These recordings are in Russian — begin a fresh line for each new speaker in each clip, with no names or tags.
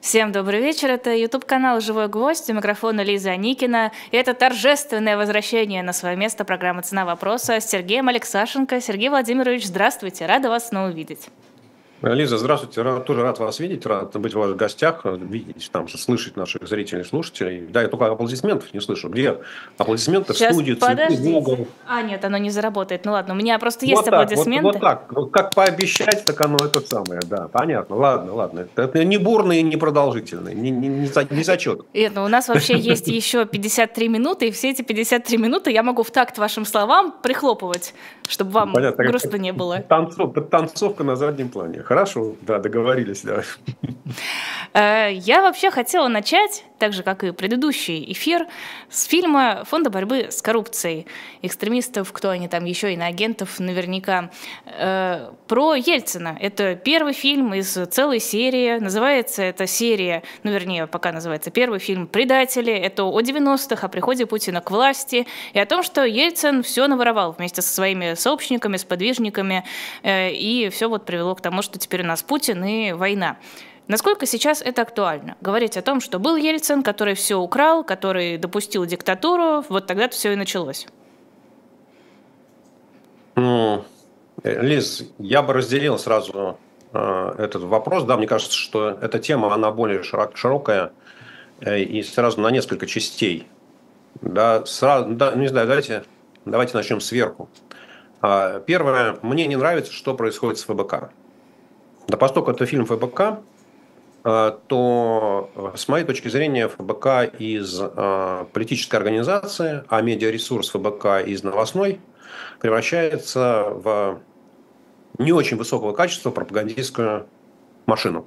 Всем добрый вечер, это YouTube-канал «Живой гвоздь», у микрофона Лиза Аникина. И это торжественное возвращение на свое место программы «Цена вопроса» с Сергеем Алексашенко. Сергей Владимирович, здравствуйте, рада вас снова видеть.
Лиза, здравствуйте. Тоже рад вас видеть, рад быть у вас в гостях, видеть, слышать наших зрителей, слушателей. Да, я только аплодисментов не слышу. Где аплодисменты
Сейчас,
в студии?
подождите. Нет, оно не заработает. Ну ладно, у меня просто есть
Вот так,
аплодисменты.
вот так. Вот как пообещать, так оно это самое. Да, понятно. Ладно. Это не бурный и не продолжительный, не зачет.
У нас вообще есть еще 53 минуты, и все эти 53 минуты я могу в такт вашим словам прихлопывать, чтобы вам грустно не было.
Танцовка на заднем плане. Хорошо, да, договорились, да.
Я вообще хотела начать, так же, как и предыдущий эфир, с фильма Фонда борьбы с коррупцией. Экстремистов, кто они там еще, иноагентов наверняка. Про Ельцина. Это первый фильм из целой серии. Называется эта серия, пока называется первый фильм «Предатели». Это о 90-х, о приходе Путина к власти и о том, что Ельцин все наворовал вместе со своими сообщниками, сподвижниками. И все привело к тому, что теперь у нас Путин и война. Насколько сейчас это актуально? Говорить о том, что был Ельцин, который все украл, который допустил диктатуру, вот тогда-то все и началось.
Лиз, я бы разделил сразу этот вопрос. Да, мне кажется, что эта тема, она более широкая и сразу на несколько частей. Да, не знаю, давайте начнем сверху. Первое, мне не нравится, что происходит с ФБК. Да, поскольку это фильм ФБК, то, с моей точки зрения, ФБК из политической организации, а медиаресурс ФБК из новостной превращается в не очень высокого качества пропагандистскую машину.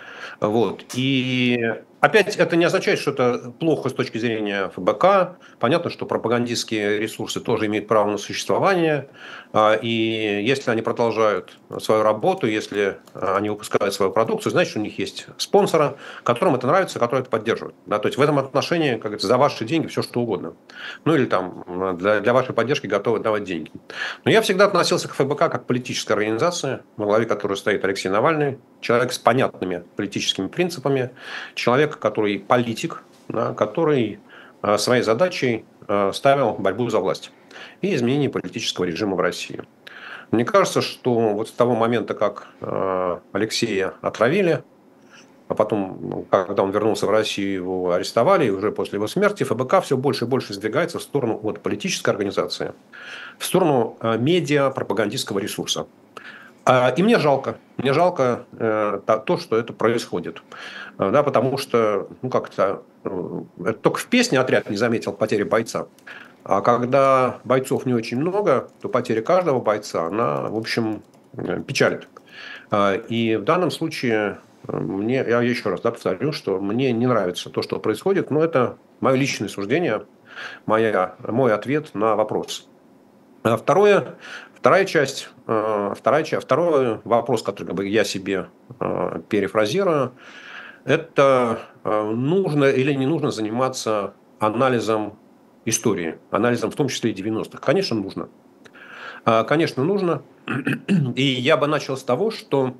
И опять это не означает, что это плохо с точки зрения ФБК. Понятно, что пропагандистские ресурсы тоже имеют право на существование. И если они продолжают свою работу, если они выпускают свою продукцию, значит, у них есть спонсоры, которым это нравится, которые это поддерживают. Да, то есть в этом отношении, как говорится, за ваши деньги все что угодно. Ну или для вашей поддержки готовы давать деньги. Но я всегда относился к ФБК как к политической организации, во главе которой стоит Алексей Навальный, человек с понятными политическими принципами, человек, который политик, да, который своей задачей ставил борьбу за власть и изменение политического режима в России. Мне кажется, что с того момента, как Алексея отравили, а потом, когда он вернулся в Россию, его арестовали, и уже после его смерти ФБК все больше и больше сдвигается в сторону политической организации, в сторону медиа-пропагандистского ресурса. И мне жалко то, что это происходит. Да, потому что, только в песне «Отряд» не заметил потери бойца. А когда бойцов не очень много, то потеря каждого бойца, она, в общем, печалит. И в данном случае, я еще раз повторю, что мне не нравится то, что происходит, но это мое личное суждение, мой ответ на вопрос. Второй вопрос, который я себе перефразирую, это нужно или не нужно заниматься анализом истории, анализом в том числе и 90-х. Конечно, нужно. Конечно, нужно. И я бы начал с того, что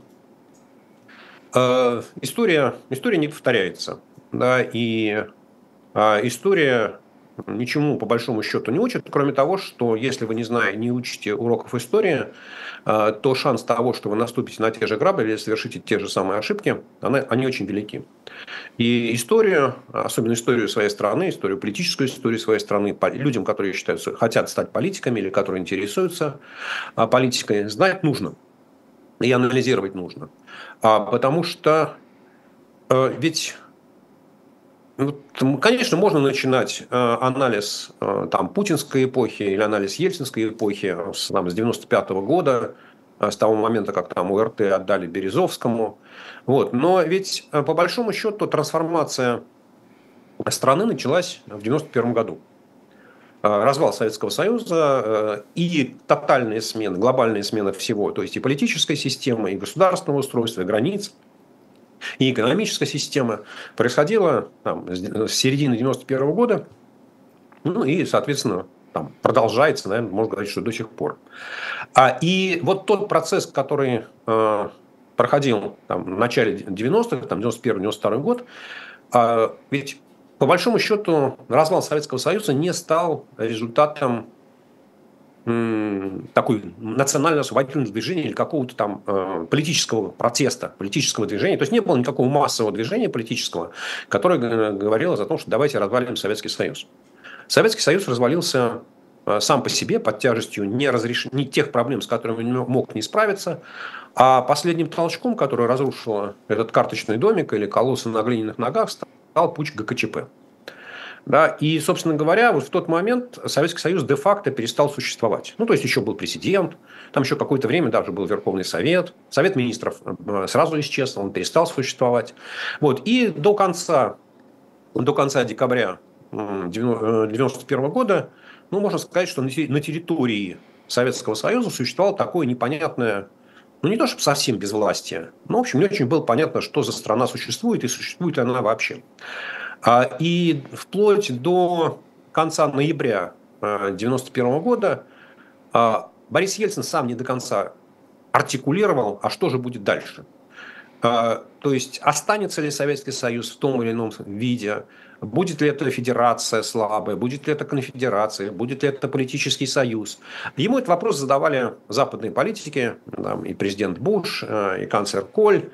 история не повторяется. Да, и история ничему по большому счету не учит, кроме того, что если вы не учите уроков истории, то шанс того, что вы наступите на те же грабли или совершите те же самые ошибки, они очень велики. И историю, особенно историю своей страны, политическую историю своей страны, людям, которые хотят стать политиками или которые интересуются политикой, знать нужно и анализировать нужно. Потому что ведь... Конечно, можно начинать анализ путинской эпохи или анализ ельцинской эпохи с 1995 года, с того момента, как УРТ отдали Березовскому. Но ведь, по большому счету, трансформация страны началась в 1991 году. Развал Советского Союза и тотальная смена, глобальная смена всего, то есть и политической системы, и государственного устройства, и границ, и экономическая система происходила с середины 1991 года, и, соответственно, продолжается, наверное, можно говорить, что до сих пор. И тот процесс, который проходил там, в начале 90-х, там, 91-92 год, ведь по большому счету развал Советского Союза не стал результатом такой национально-освободительного движения или какого-то там политического протеста, политического движения. То есть не было никакого массового движения политического, которое говорило о том, что давайте развалим Советский Союз. Советский Союз развалился сам по себе под тяжестью не тех проблем, с которыми он мог не справиться, а последним толчком, который разрушил этот карточный домик или колоссы на глиняных ногах, стал путч ГКЧП. Да, и, собственно говоря, вот в тот момент Советский Союз де-факто перестал существовать. Ну, то есть еще был президент, там еще какое-то время даже был Верховный Совет, Совет министров сразу исчез, он перестал существовать. Вот, и до конца декабря 1991 года, ну, можно сказать, что на территории Советского Союза существовало такое непонятное, ну, не то чтобы совсем безвластие, но, в общем, не очень было понятно, что за страна существует и существует ли она вообще. И вплоть до конца ноября 1991 года Борис Ельцин сам не до конца артикулировал, а что же будет дальше. То есть останется ли Советский Союз в том или ином виде, будет ли это федерация слабая, будет ли это конфедерация, будет ли это политический союз. Ему этот вопрос задавали западные политики, там, и президент Буш, и канцлер Коль.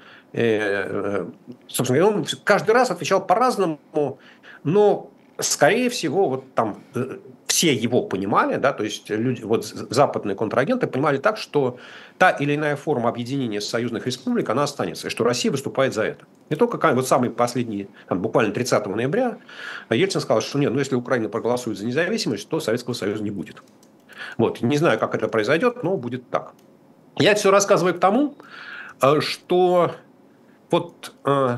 Собственно, он каждый раз отвечал по-разному, но, скорее всего, вот там все его понимали, да, то есть люди, вот западные контрагенты понимали так, что та или иная форма объединения союзных республик, она останется, и что Россия выступает за это. Не только вот самый последний, там, буквально 30 ноября, Ельцин сказал, что нет, ну если Украина проголосует за независимость, то Советского Союза не будет. Вот, не знаю, как это произойдет, но будет так. Я это все рассказываю к тому, что вот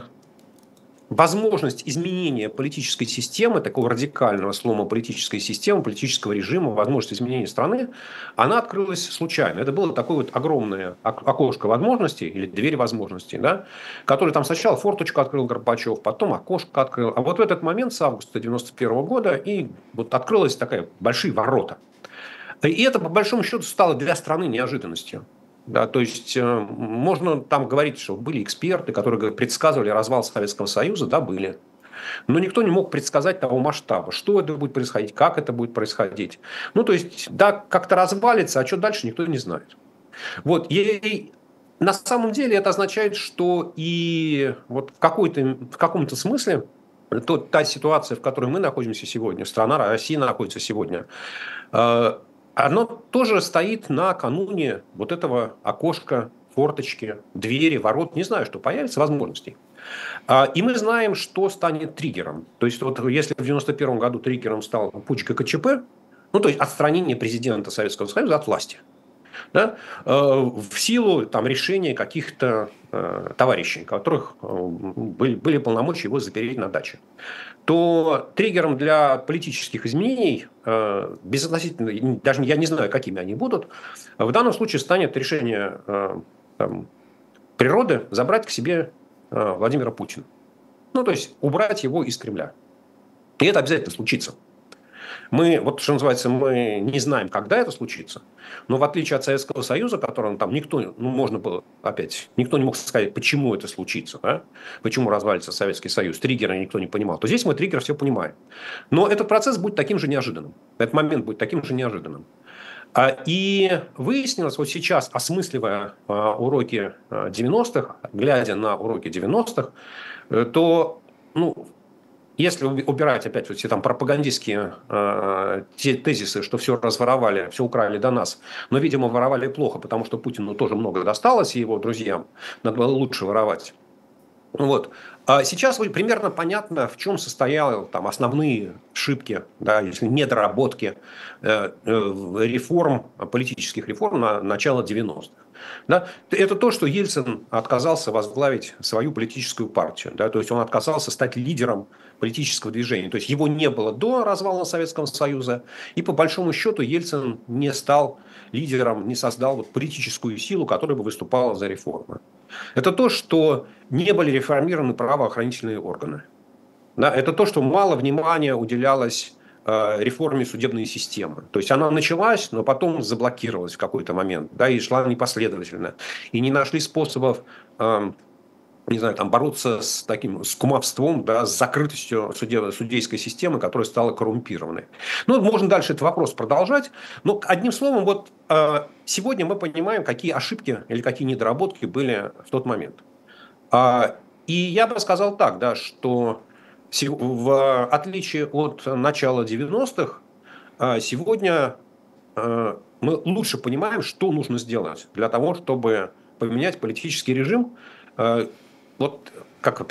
возможность изменения политической системы, такого радикального слома политической системы, политического режима, возможность изменения страны, она открылась случайно. Это было такое вот огромное окошко возможностей, или дверь возможностей, да, который там сначала форточку открыл Горбачев, потом окошко открыл. А вот в этот момент, с августа 1991 года, и вот открылась такая большие ворота. И это, по большому счету, стало для страны неожиданностью. Да, то есть можно там говорить, что были эксперты, которые предсказывали развал Советского Союза, да, были. Но никто не мог предсказать того масштаба, что это будет происходить, как это будет происходить. Ну, то есть, да, как-то развалится, а что дальше, никто не знает. Вот, и на самом деле это означает, что и вот в каком-то смысле та ситуация, в которой мы находимся сегодня, страна Россия находится сегодня, оно тоже стоит накануне вот этого окошка, форточки, двери, ворот. Не знаю, что появится, возможностей. И мы знаем, что станет триггером. То есть, вот если в 1991 году триггером стал путч ГКЧП, ну, то есть отстранение президента Советского Союза от власти, да, в силу там, решения каких-то товарищей, у которых были полномочия его запереть на даче, то триггером для политических изменений, безотносительно, даже я не знаю, какими они будут, в данном случае станет решение там, природы забрать к себе Владимира Путина. Ну, то есть убрать его из Кремля. И это обязательно случится. Мы, вот что называется, мы не знаем, когда это случится, но в отличие от Советского Союза, которым там никто, ну, можно было опять, никто не мог сказать, почему это случится, да? Почему развалится Советский Союз, триггера никто не понимал, то здесь мы триггер все понимаем. Но этот процесс будет таким же неожиданным, этот момент будет таким же неожиданным. И выяснилось вот сейчас, осмысливая уроки 90-х, глядя на уроки 90-х, то, ну, если убирать опять вот все там пропагандистские те тезисы, что все разворовали, все украли до нас, но, видимо, воровали плохо, потому что Путину тоже много досталось, и его друзьям надо было лучше воровать. Вот. А сейчас примерно понятно, в чем состояли там основные ошибки, да, если недоработки реформ, политических реформ на начало 90-х. Да? Это то, что Ельцин отказался возглавить свою политическую партию. Да? То есть он отказался стать лидером политического движения. То есть его не было до развала Советского Союза. И по большому счету Ельцин не стал лидером, не создал вот политическую силу, которая бы выступала за реформы. Это то, что не были реформированы правоохранительные органы. Да? Это то, что мало внимания уделялось реформе судебной системы. То есть она началась, но потом заблокировалась в какой-то момент, да, и шла непоследовательно. И не нашли способов, не знаю, там, бороться с таким с кумовством, да, с закрытостью судейской системы, которая стала коррумпированной. Ну, можно дальше этот вопрос продолжать. Но одним словом, вот сегодня мы понимаем, какие ошибки или какие недоработки были в тот момент. И я бы сказал так, да, что в отличие от начала 90-х, сегодня мы лучше понимаем, что нужно сделать для того, чтобы поменять политический режим, вот как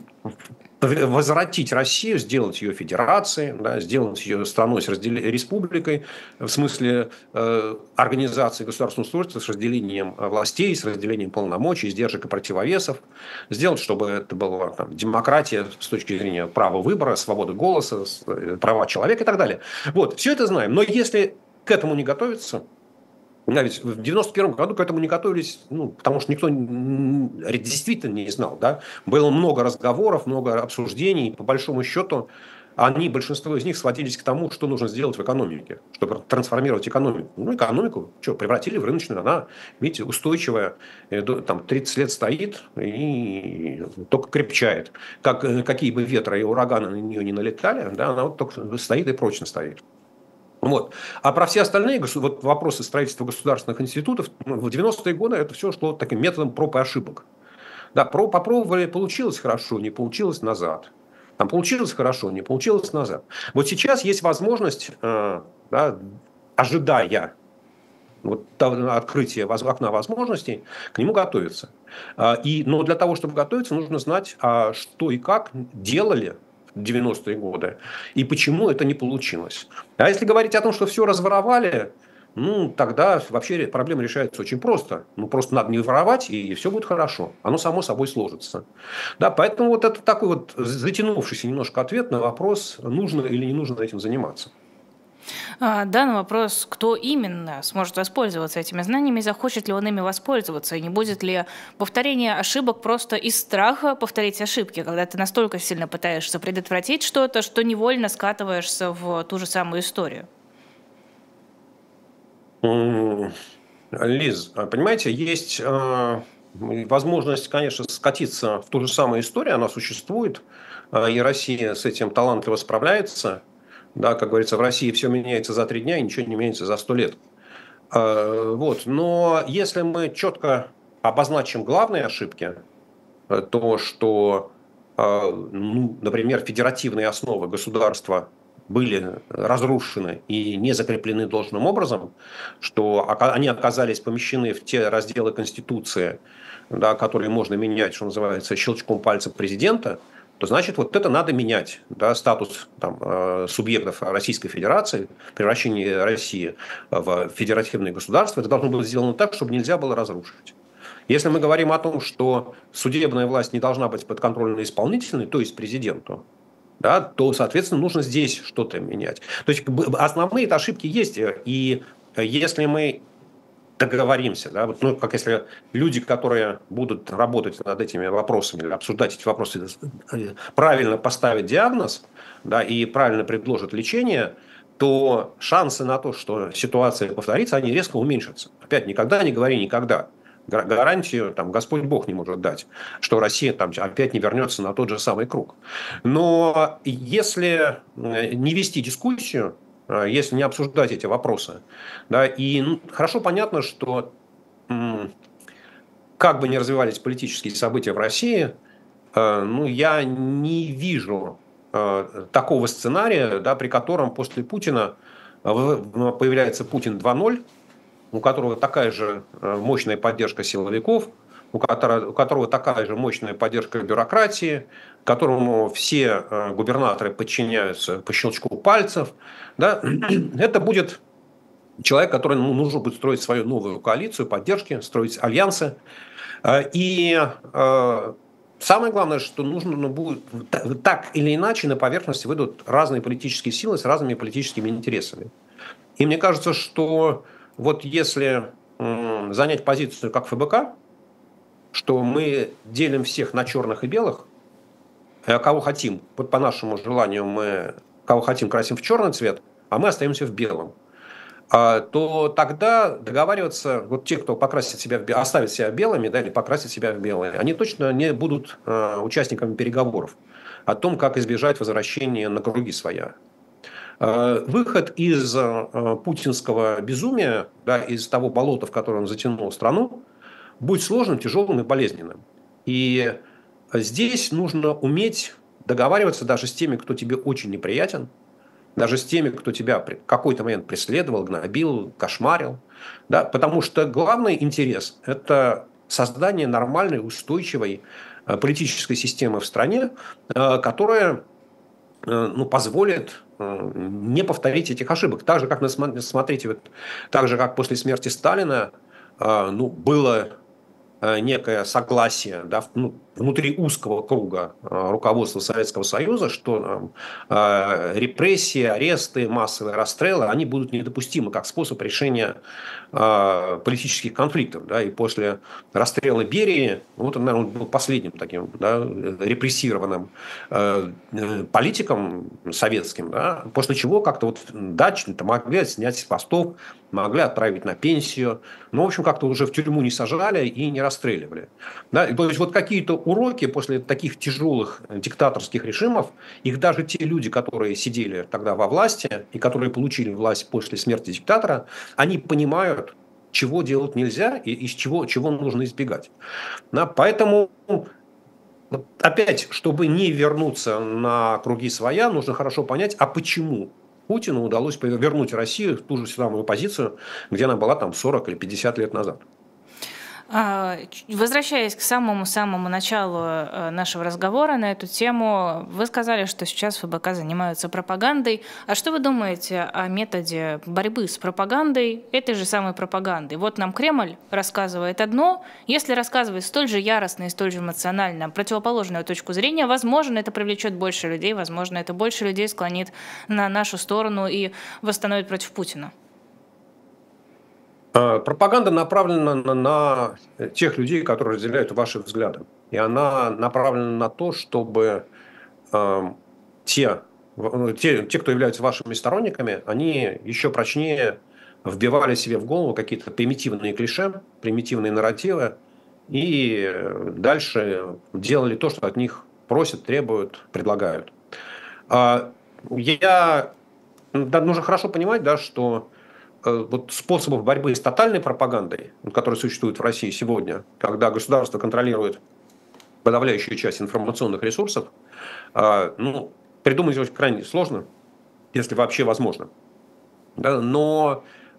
возвратить Россию, сделать ее федерацией, да, сделать ее страной с республикой, в смысле организации государственного устройства с разделением властей, с разделением полномочий, издержек и противовесов, сделать, чтобы это была там, демократия с точки зрения права выбора, свободы голоса, права человека и так далее. Вот, все это знаем. Но если к этому не готовиться, да, ведь в 91 году к этому не готовились, ну, потому что никто действительно не знал. Да? Было много разговоров, много обсуждений. По большому счету, большинство из них сводились к тому, что нужно сделать в экономике, чтобы трансформировать экономику. Ну, экономику превратили в рыночную. Она, видите, устойчивая, там, 30 лет стоит и только крепчает. Какие бы ветры и ураганы на нее не налетали, да, она вот только стоит и прочно стоит. Вот. А про все остальные вот вопросы строительства государственных институтов в 90-е годы это все шло таким методом проб и ошибок. Да, попробовали, получилось хорошо, не получилось назад. Там получилось хорошо, не получилось назад. Вот сейчас есть возможность, да, ожидая вот открытия окна возможностей, к нему готовиться. Но для того, чтобы готовиться, нужно знать, что и как делали 90-е годы, и почему это не получилось. А если говорить о том, что все разворовали, ну, тогда вообще проблема решается очень просто. Ну, просто надо не воровать, и все будет хорошо. Оно само собой сложится. Да, поэтому вот это такой вот затянувшийся немножко ответ на вопрос, нужно или не нужно этим заниматься.
Да, на вопрос, кто именно сможет воспользоваться этими знаниями, захочет ли он ими воспользоваться, и не будет ли повторение ошибок просто из страха повторить ошибки, когда ты настолько сильно пытаешься предотвратить что-то, что невольно скатываешься в ту же самую историю.
Лиз, понимаете, есть возможность, конечно, скатиться в ту же самую историю, она существует, и Россия с этим талантливо справляется. Да, как говорится, в России все меняется за 3 дня, и ничего не меняется за 100 лет. Вот. Но если мы четко обозначим главные ошибки, то, что, например, федеративные основы государства были разрушены и не закреплены должным образом, что они оказались помещены в те разделы Конституции, да, которые можно менять, что называется, щелчком пальца президента, то значит, вот это надо менять. Да, статус там, субъектов Российской Федерации, превращение России в федеративное государство, это должно быть сделано так, чтобы нельзя было разрушить. Если мы говорим о том, что судебная власть не должна быть подконтрольной исполнительной, то есть президенту, да, то, соответственно, нужно здесь что-то менять. То есть основные ошибки есть. И если мы договоримся, да, вот, ну, как если люди, которые будут работать над этими вопросами, или обсуждать эти вопросы, правильно поставят диагноз, да, и правильно предложат лечение, то шансы на то, что ситуация повторится, они резко уменьшатся. Опять, никогда не говори никогда. Гарантию там, Господь Бог не может дать, что Россия там, опять не вернется на тот же самый круг. Но если не вести дискуссию, если не обсуждать эти вопросы, да, и хорошо понятно, что как бы ни развивались политические события в России, ну, я не вижу такого сценария, да, при котором после Путина появляется Путин 2.0, у которого такая же мощная поддержка силовиков, у которого такая же мощная поддержка бюрократии, которому все губернаторы подчиняются по щелчку пальцев. Да? Это будет человек, который нужно будет строить свою новую коалицию поддержки, строить альянсы. И самое главное, что нужно будет так или иначе на поверхности выйдут разные политические силы с разными политическими интересами. И мне кажется, что вот если занять позицию как ФБК, что мы делим всех на черных и белых, а кого хотим, вот по нашему желанию мы кого хотим, красим в черный цвет, а мы остаемся в белом, то тогда договариваться, вот те, кто покрасит себя оставит себя белыми, да, или покрасит себя в белые, они точно не будут участниками переговоров о том, как избежать возвращения на круги своя. Выход из путинского безумия, да, из того болота, в которое он затянул страну, будет сложным, тяжелым и болезненным. И здесь нужно уметь договариваться даже с теми, кто тебе очень неприятен, даже с теми, кто тебя в какой-то момент преследовал, гнобил, кошмарил. Да? Потому что главный интерес – это создание нормальной, устойчивой политической системы в стране, которая позволит не повторить этих ошибок. Так же, как, смотрите, так же, как после смерти Сталина было некое согласие, да, внутри узкого круга руководства Советского Союза, что репрессии, аресты, массовые расстрелы, они будут недопустимы как способ решения политических конфликтов. Да, и после расстрела Берии, вот он, наверное, был последним таким, да, репрессированным политиком советским, да, после чего как-то дачно-то могли снять с постов, могли отправить на пенсию, но, в общем, как-то уже в тюрьму не сажали и не расстреливали. Да? То есть какие-то уроки после таких тяжелых диктаторских режимов, их даже те люди, которые сидели тогда во власти и которые получили власть после смерти диктатора, они понимают, чего делать нельзя и чего нужно избегать. Да? Поэтому, опять, чтобы не вернуться на круги своя, нужно хорошо понять, а почему Путину удалось вернуть Россию в ту же самую позицию, где она была там 40 или 50 лет назад.
Возвращаясь к самому началу нашего разговора на эту тему, вы сказали, что сейчас ФБК занимаются пропагандой. А что вы думаете о методе борьбы с пропагандой, этой же самой пропагандой? Вот нам Кремль рассказывает одно, если рассказывает столь же яростно и столь же эмоционально противоположную точку зрения, возможно, это привлечет больше людей, возможно, это больше людей склонит на нашу сторону и восстановит против Путина.
Пропаганда направлена на тех людей, которые разделяют ваши взгляды. И она направлена на то, чтобы те, кто являются вашими сторонниками, они еще прочнее вбивали себе в голову какие-то примитивные клише, примитивные нарративы, и дальше делали то, что от них просят, требуют, предлагают. Нужно хорошо понимать, да, что способов борьбы с тотальной пропагандой, которые существуют в России сегодня, когда государство контролирует подавляющую часть информационных ресурсов, придумать его крайне сложно, если вообще возможно. Да? Но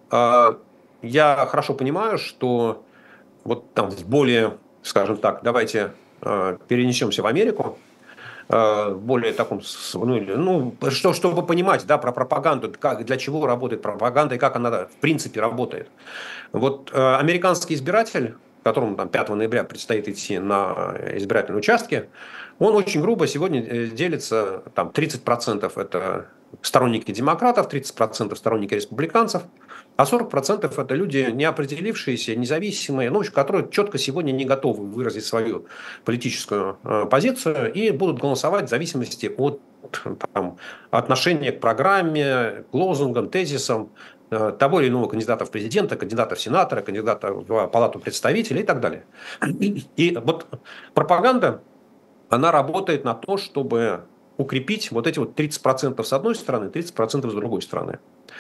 я хорошо понимаю, что в более, скажем так, давайте перенесемся в Америку, более таком, чтобы понимать, да, про пропаганду, для чего работает пропаганда и как она в принципе работает. Американский избиратель, которому 5 ноября предстоит идти на избирательные участки, он очень грубо сегодня делится, 30% это сторонники демократов, 30% сторонники республиканцев, а 40% это люди не определившиеся, независимые, которые четко сегодня не готовы выразить свою политическую позицию и будут голосовать в зависимости от отношения к программе, к лозунгам, тезисам того или иного кандидата в президента, кандидата в сенатора, кандидата в палату представителей и так далее. И пропаганда, она работает на то, чтобы укрепить эти 30% с одной стороны, 30% с другой стороны.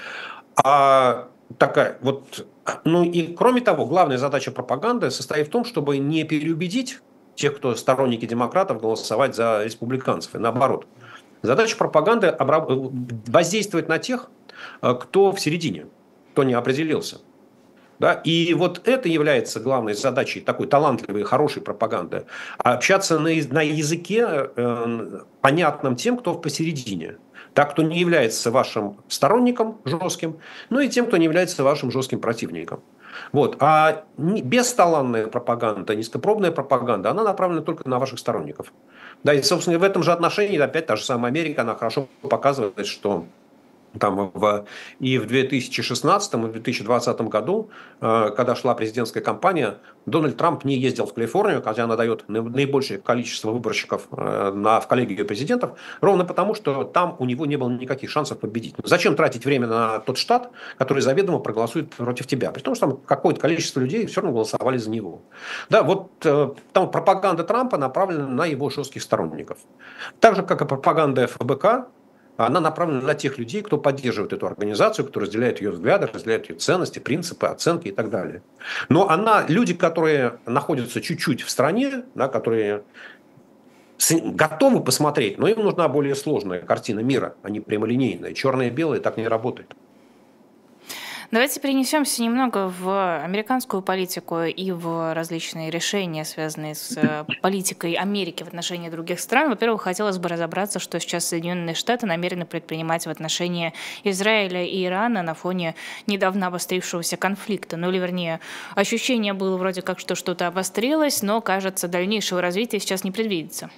И кроме того, главная задача пропаганды состоит в том, чтобы не переубедить тех, кто сторонники демократов, голосовать за республиканцев, и наоборот. Задача пропаганды воздействовать на тех, кто в середине, кто не определился. Да? И это является главной задачей такой талантливой и хорошей пропаганды. Общаться на языке, понятном тем, кто посередине. Так, кто не является вашим сторонником жестким, и тем, кто не является вашим жестким противником. А бесталанная пропаганда, низкопробная пропаганда, она направлена только на ваших сторонников. Да, и, собственно, в этом же отношении, опять та же самая Америка, она хорошо показывает, что Там и в 2016 и в 2020 году, когда шла президентская кампания, Дональд Трамп не ездил в Калифорнию, хотя она дает наибольшее количество выборщиков в коллегию президентов, ровно потому, что там у него не было никаких шансов победить. Зачем тратить время на тот штат, который заведомо проголосует против тебя? При том, что там какое-то количество людей все равно голосовали за него. Да, вот там пропаганда Трампа направлена на его жестких сторонников. Так же, как и пропаганда ФБК, она направлена на тех людей, кто поддерживает эту организацию, кто разделяет ее взгляды, разделяет ее ценности, принципы, оценки и так далее. Но люди, которые находятся чуть-чуть в стране, да, которые готовы посмотреть, но им нужна более сложная картина мира, а не прямолинейная. Черное и белое так не работает.
Давайте перенесемся немного в американскую политику и в различные решения, связанные с политикой Америки в отношении других стран. Во-первых, хотелось бы разобраться, что сейчас Соединенные Штаты намерены предпринимать в отношении Израиля и Ирана на фоне недавно обострившегося конфликта. Ну или вернее, ощущение было вроде как, что что-то обострилось, но, кажется, дальнейшего развития сейчас не предвидится.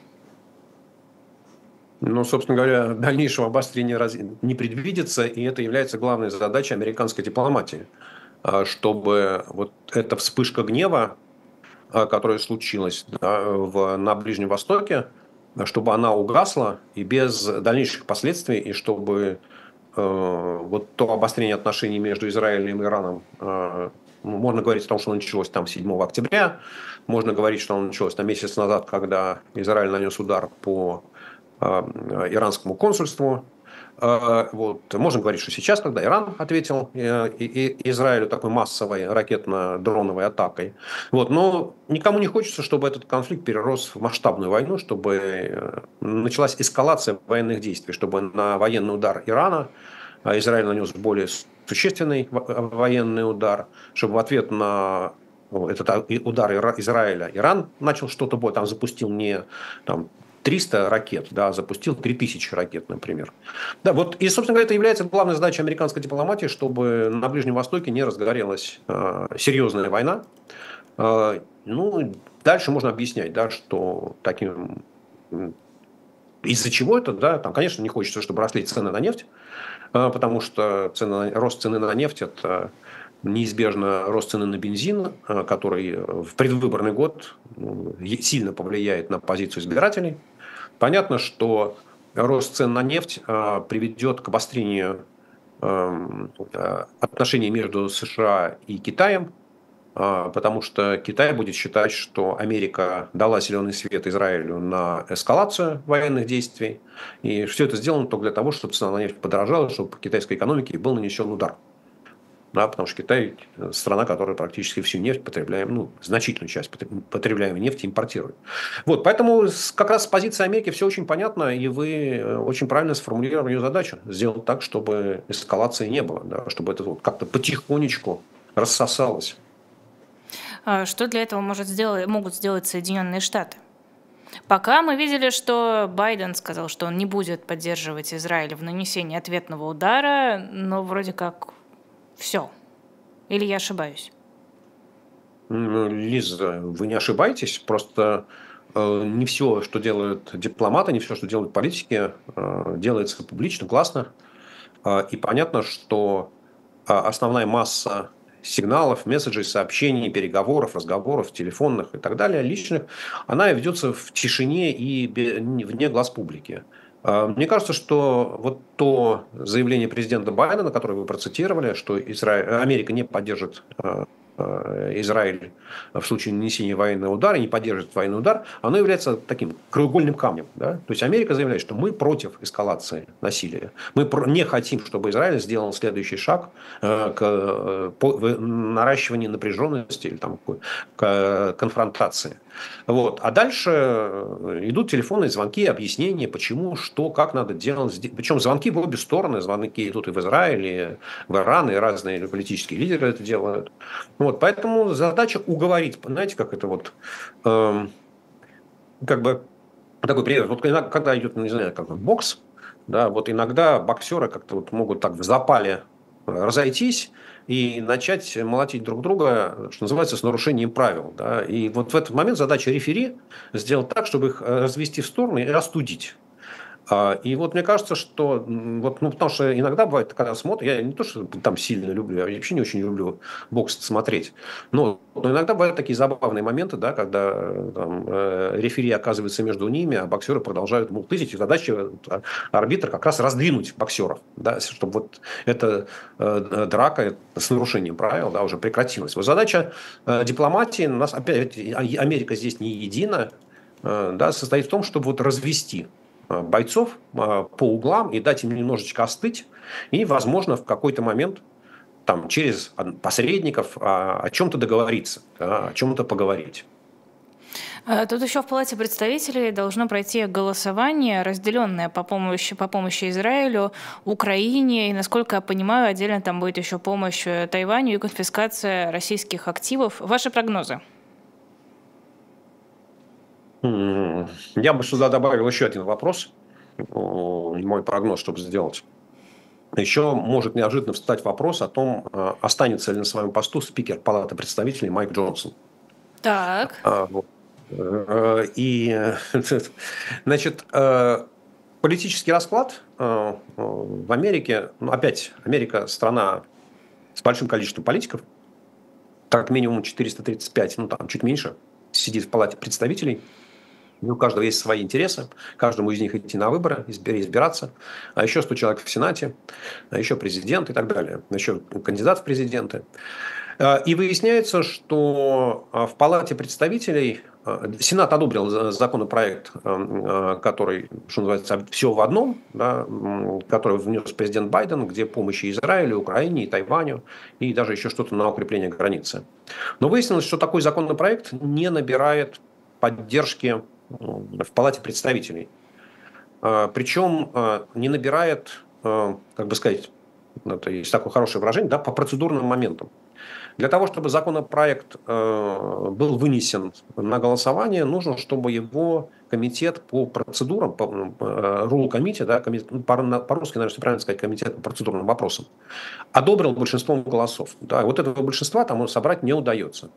Ну, собственно говоря, дальнейшего обострения не предвидится, и это является главной задачей американской дипломатии, чтобы вот эта вспышка гнева, которая случилась, да, на Ближнем Востоке, чтобы она угасла и без дальнейших последствий, и чтобы вот то обострение отношений между Израилем и Ираном, можно говорить о том, что оно началось там 7 октября, можно говорить, что оно началось там месяц назад, когда Израиль нанес удар по иранскому консульству. Вот. Можно говорить, что сейчас, когда Иран ответил Израилю такой массовой ракетно-дроновой атакой. Вот. Но никому не хочется, чтобы этот конфликт перерос в масштабную войну, чтобы началась эскалация военных действий, чтобы на военный удар Ирана Израиль нанес более существенный военный удар, чтобы в ответ на этот удар Израиля Иран начал что-то, там запустил не там, 300 ракет, да, запустил 3000 ракет, например. Да, вот, и, собственно говоря, это является главной задачей американской дипломатии, чтобы на Ближнем Востоке не разгорелась серьезная война. Ну, дальше можно объяснять, да, что таким... Из-за чего это, да, там, конечно, не хочется, чтобы росли цены на нефть, потому что рост цены на нефть – это неизбежно рост цены на бензин, который в предвыборный год сильно повлияет на позицию избирателей. Понятно, что рост цен на нефть приведет к обострению отношений между США и Китаем, потому что Китай будет считать, что Америка дала зеленый свет Израилю на эскалацию военных действий, и все это сделано только для того, чтобы цена на нефть подорожала, чтобы по китайской экономике был нанесен удар. Да, потому что Китай – страна, которая практически всю нефть значительную часть потребляемой нефти импортирует. Вот, поэтому как раз с позиции Америки все очень понятно, и вы очень правильно сформулировали ее задачу – сделать так, чтобы эскалации не было, да, чтобы это как-то потихонечку рассосалось.
Что для этого могут сделать Соединенные Штаты? Пока мы видели, что Байден сказал, что он не будет поддерживать Израиль в нанесении ответного удара, но вроде как все. Или я ошибаюсь?
Лиза, вы не ошибаетесь, просто не все, что делают дипломаты, не все, что делают политики, делается публично, гласно. И понятно, что основная масса сигналов, месседжей, сообщений, переговоров, разговоров, телефонных и так далее, личных, она ведется в тишине и вне глаз публики. Мне кажется, что вот то заявление президента Байдена, которое вы процитировали, что Америка не поддержит Израиль в случае нанесения военного удара, не поддержит военный удар, оно является таким краеугольным камнем. Да? То есть Америка заявляет, что мы против эскалации насилия. Мы не хотим, чтобы Израиль сделал следующий шаг к наращиванию напряженности или к конфронтации. Вот. А дальше идут телефонные звонки, объяснения, почему, что, как надо делать. Причем звонки в обе стороны. Звонки идут и в Израиль, и в Иран, и разные политические лидеры это делают. Вот. Поэтому задача уговорить. Знаете, как это вот... как бы такой пример. Вот когда идет, не знаю, как бокс, да, вот иногда боксеры как-то вот могут так в запале разойтись и начать молотить друг друга, что называется, с нарушением правил. Да? И вот в этот момент задача рефери сделать так, чтобы их развести в стороны и остудить. И вот мне кажется, что вот, ну, потому что иногда бывает, когда смотрю, я не то, что там сильно люблю, я вообще не очень люблю бокс смотреть, но иногда бывают такие забавные моменты, да, когда там, рефери оказывается между ними, а боксеры продолжают мултызить, и задача арбитра как раз раздвинуть боксеров, да, чтобы вот эта драка с нарушением правил, да, уже прекратилась. Вот задача дипломатии, у нас опять Америка здесь не едина, да, состоит в том, чтобы вот развести бойцов по углам и дать им немножечко остыть, и, возможно, в какой-то момент там, через посредников о чем-то договориться, да, о чем-то поговорить.
Тут еще в Палате представителей должно пройти голосование, разделенное по помощи Израилю, Украине, и, насколько я понимаю, отдельно там будет еще помощь Тайваню и конфискация российских активов. Ваши прогнозы?
Я бы сюда добавил еще один вопрос, мой прогноз, чтобы сделать. Еще может неожиданно встать вопрос о том, останется ли на своем посту спикер Палаты представителей Майк Джонсон.
Так.
И, значит, политический расклад в Америке, ну, опять, Америка страна с большим количеством политиков, как минимум 435, ну, там, чуть меньше, сидит в Палате представителей. У каждого есть свои интересы, каждому из них идти на выборы, избираться. А еще 100 человек в Сенате, а еще президент и так далее. Еще кандидат в президенты. И выясняется, что в Палате представителей Сенат одобрил законопроект, который, что называется, все в одном, да, который внес президент Байден, где помощь и Израилю, Украине, и Тайваню, и даже еще что-то на укрепление границы. Но выяснилось, что такой законопроект не набирает поддержки в Палате представителей. Причем не набирает, как бы сказать, это есть такое хорошее выражение, да, по процедурным моментам. Для того, чтобы законопроект был вынесен на голосование, нужно, чтобы его комитет по процедурам, Rule Committee, да, по-русски, наверное, правильно сказать, комитет по процедурным вопросам, одобрил большинством голосов. Да, вот этого большинства там собрать не удается.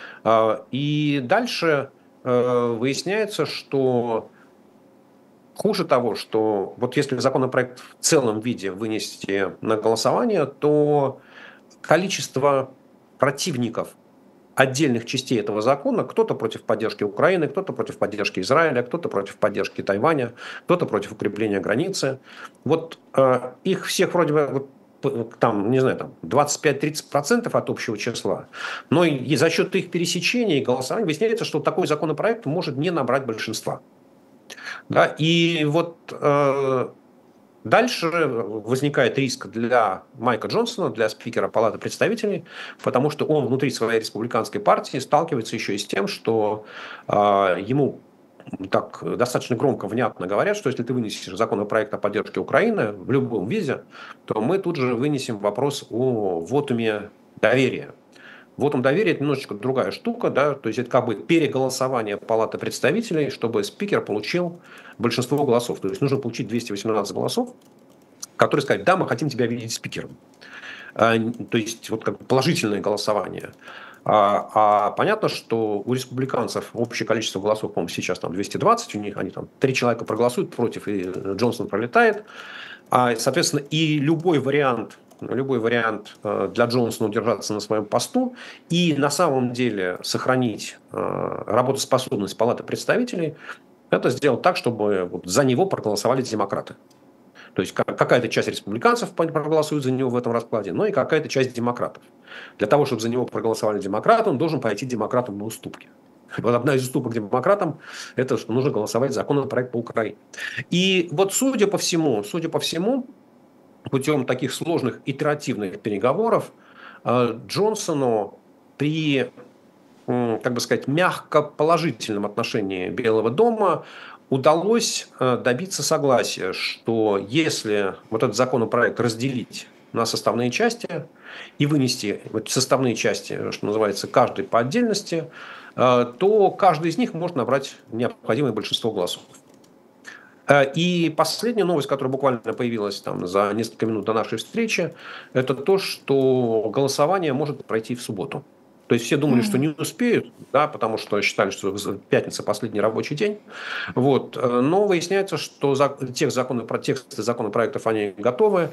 И дальше выясняется, что хуже того, что вот если законопроект в целом виде вынести на голосование, то количество противников отдельных частей этого закона, кто-то против поддержки Украины, кто-то против поддержки Израиля, кто-то против поддержки Тайваня, кто-то против укрепления границы. Вот их всех вроде бы там, не знаю, там 25-30% от общего числа, но и за счет их пересечения и голосования выясняется, что такой законопроект может не набрать большинства. Да, и вот дальше возникает риск для Майка Джонсона, для спикера Палаты представителей, потому что он внутри своей республиканской партии сталкивается еще и с тем, что ему так достаточно громко, внятно говорят, что если ты вынесешь законопроект о поддержке Украины в любом виде, то мы тут же вынесем вопрос о вотуме доверия. Вотум доверия – это немножечко другая штука, да, то есть это как бы переголосование Палаты представителей, чтобы спикер получил большинство голосов. То есть нужно получить 218 голосов, которые сказать, да, мы хотим тебя видеть спикером. То есть вот как положительное голосование. А понятно, что у республиканцев общее количество голосов, по-моему, сейчас там 220, у них они там 3 человека проголосуют против, и Джонсон пролетает. Соответственно, и любой вариант для Джонсона удержаться на своем посту и на самом деле сохранить работоспособность Палаты представителей, это сделать так, чтобы вот за него проголосовали демократы. То есть какая-то часть республиканцев проголосует за него в этом раскладе, но и какая-то часть демократов. Для того, чтобы за него проголосовали демократы, он должен пойти демократам на уступки. Вот одна из уступок демократам – это что нужно голосовать за законопроект по Украине. И вот судя по всему, путем таких сложных итеративных переговоров Джонсону при, как бы сказать, мягко положительном отношении Белого дома удалось добиться согласия, что если вот этот законопроект разделить на составные части и вынести вот составные части, что называется, каждый по отдельности, то каждый из них может набрать необходимое большинство голосов. И последняя новость, которая буквально появилась там за несколько минут до нашей встречи, это то, что голосование может пройти в субботу. То есть все думали, что не успеют, да, потому что считали, что пятница последний рабочий день. Вот. Но выясняется, что тексты законопроектов они готовы,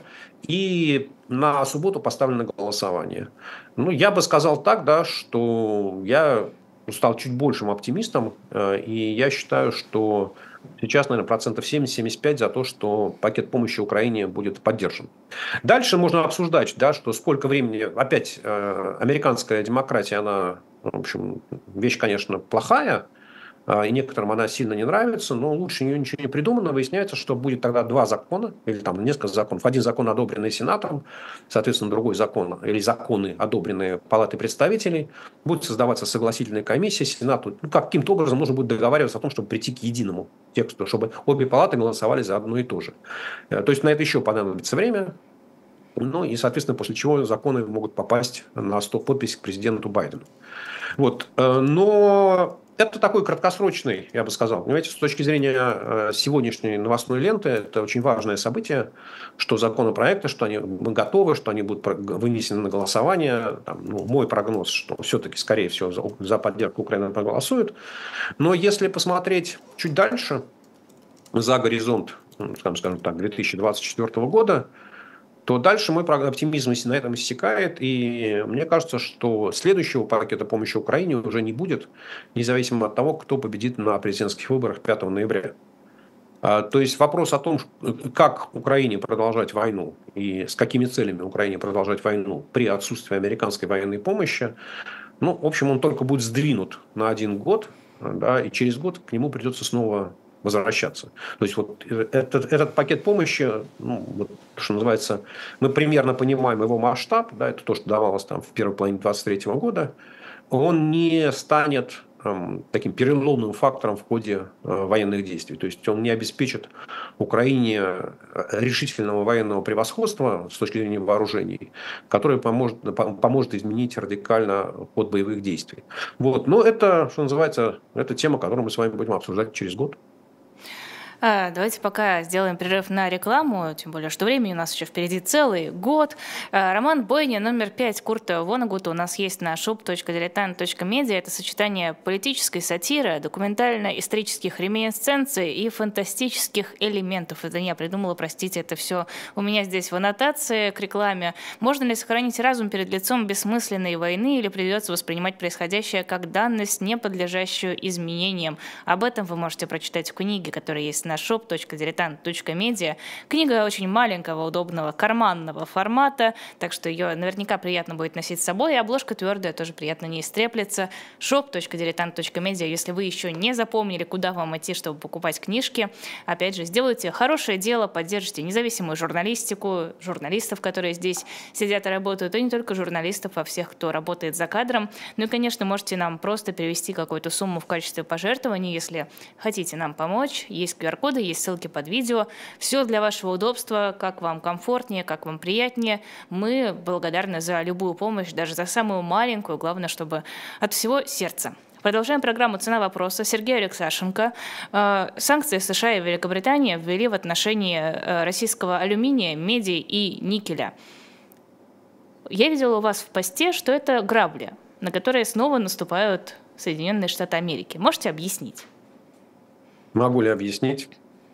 и на субботу поставлено голосование. Ну, я бы сказал так, да, что я стал чуть большим оптимистом, и я считаю, что сейчас, наверное, процентов 70-75 за то, что пакет помощи Украине будет поддержан. Дальше можно обсуждать, да, что сколько времени... Опять, американская демократия, она, в общем, вещь, конечно, плохая, и некоторым она сильно не нравится, но лучше нее ничего не придумано. Выясняется, что будет тогда два закона, или там несколько законов. Один закон, одобренный Сенатом, соответственно, другой закон, или законы, одобренные Палатой представителей. Будет создаваться согласительная комиссия Сенату. Ну, каким-то образом нужно будет договариваться о том, чтобы прийти к единому тексту, чтобы обе палаты голосовали за одно и то же. То есть на это еще понадобится время. Ну и, соответственно, после чего законы могут попасть на стоп-подпись к президенту Байдену. Вот. Но это такой краткосрочный, я бы сказал. Понимаете, с точки зрения сегодняшней новостной ленты, это очень важное событие, что законопроекты, что они готовы, что они будут вынесены на голосование. Там, ну, мой прогноз, что все-таки, скорее всего, за поддержку Украины проголосуют. Но если посмотреть чуть дальше, за горизонт, скажем так, 2024 года, то дальше мой оптимизм на этом иссякает. И мне кажется, что следующего пакета помощи Украине уже не будет, независимо от того, кто победит на президентских выборах 5 ноября. То есть вопрос о том, как Украине продолжать войну и с какими целями Украине продолжать войну при отсутствии американской военной помощи, ну, в общем, он только будет сдвинут на 1 год, да, и через год к нему придется снова возвращаться. То есть вот этот пакет помощи, ну, вот, что называется, мы примерно понимаем его масштаб, да, это то, что давалось там в первой половине 2023 года, он не станет таким переломным фактором в ходе военных действий. То есть он не обеспечит Украине решительного военного превосходства с точки зрения вооружений, которое поможет изменить радикально ход боевых действий. Вот. Но это, что называется, это тема, которую мы с вами будем обсуждать через год.
Давайте пока сделаем перерыв на рекламу, тем более, что времени у нас еще впереди целый год. Роман Бойня номер 5 Курта Воннегута у нас есть на shop.diletant.media. Это сочетание политической сатиры, документально-исторических реминисценций и фантастических элементов. Это не я придумала, простите, это все у меня здесь в аннотации к рекламе. Можно ли сохранить разум перед лицом бессмысленной войны или придется воспринимать происходящее как данность, не подлежащую изменениям? Об этом вы можете прочитать в книге, которая есть на shop.diletant.media. Книга очень маленького, удобного, карманного формата, так что ее наверняка приятно будет носить с собой, и обложка твердая, тоже приятно не истреплется. shop.diletant.media, если вы еще не запомнили, куда вам идти, чтобы покупать книжки, опять же, сделайте хорошее дело, поддержите независимую журналистику, журналистов, которые здесь сидят и работают, и не только журналистов, а всех, кто работает за кадром. Ну и, конечно, можете нам просто перевести какую-то сумму в качестве пожертвования, если хотите нам помочь. Есть QR-коды, есть ссылки под видео. Все для вашего удобства, как вам комфортнее, как вам приятнее. Мы благодарны за любую помощь, даже за самую маленькую. Главное, чтобы от всего сердца. Продолжаем программу «Цена вопроса». Сергей Алексашенко. Санкции США и Великобритания ввели в отношении российского алюминия, меди и никеля. Я видела у вас в посте, что это грабли, на которые снова наступают Соединенные Штаты Америки. Можете объяснить?
Могу ли объяснить?